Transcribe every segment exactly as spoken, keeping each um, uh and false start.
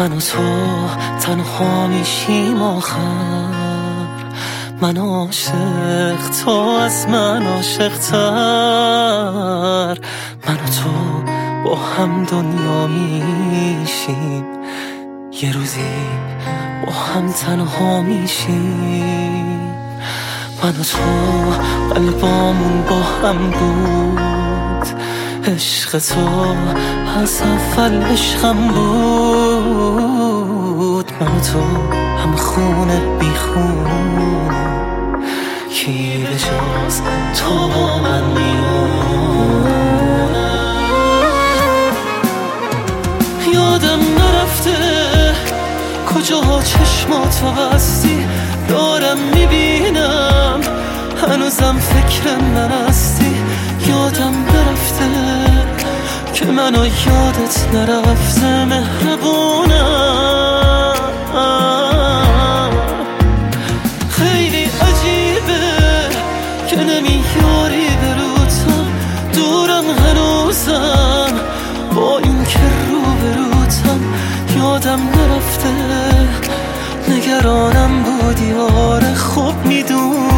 من و تو تنها میشیم آخر، من عاشق، تو از من عاشق‌تر. من و تو با هم دنیا میشیم، یه روزی با هم تنها میشیم. من و تو قلبامون با هم بود، عشق تو از اول عشقم بود. من و تو هم خونه بی خونه، کی به جز تو با من میمونه. یادم نرفته کجا چشماتو بستی، دارم میبینم هنوزم فکر من هستی. یادم نرفته که منو یادت نرفته، مهربونم. خیلی عجیبه که نمیاری بروتم، دورم هنوزم با این که رو بروتم. یادم نرفته نگرانم بودی، آره خوب میدونم.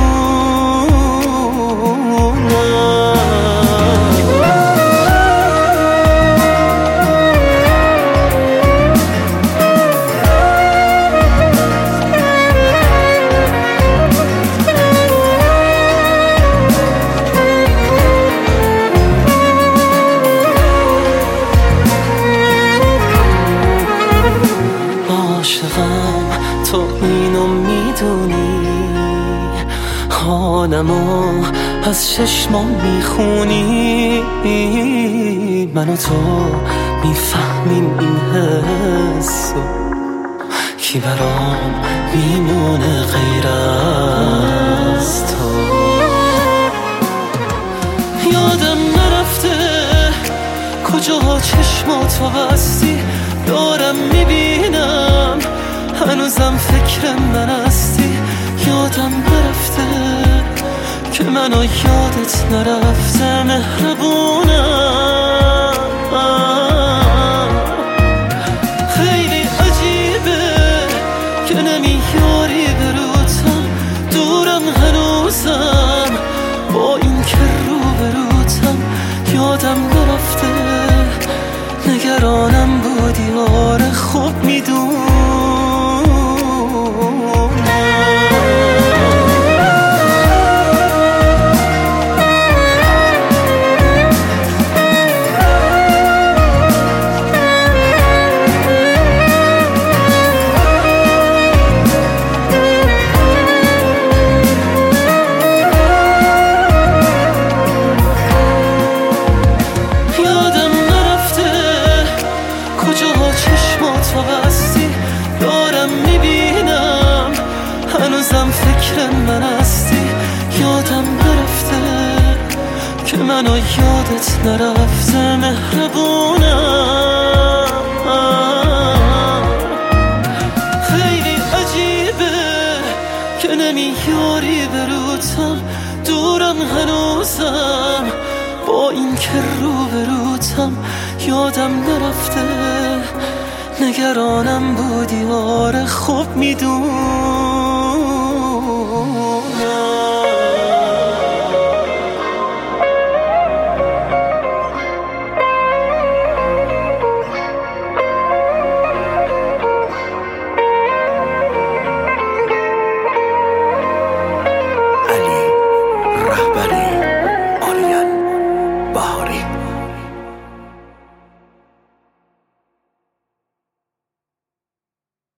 عاشقم تو اینو میدونی، حالمو از چشمام میخونی. من و تو میفهمیم این حسو، کی برام میمونه غیر از تو. یادم نرفته کجا چشماتو بستی، دارم میبینم هنوزم فکر من هستی. یادم نرفته که منو یادت نرفته، مهربونم. خیلی عجیبه که نمیاری بروتم، دورم هنوزم با این که رو بروتم. یادم نرفته نگرانم بودی، آره خوب میدونم. چشماتو بستی، دارم میبینم هنوزم فکر من هستی. یادم نرفته که منو یادت نرفته، مهربونم. خیلی عجیبه که نمیاری بروتم، دورم هنوزم با این که رو بروتم. یادم نرفته نگرانم بودی، آره خوب میدون.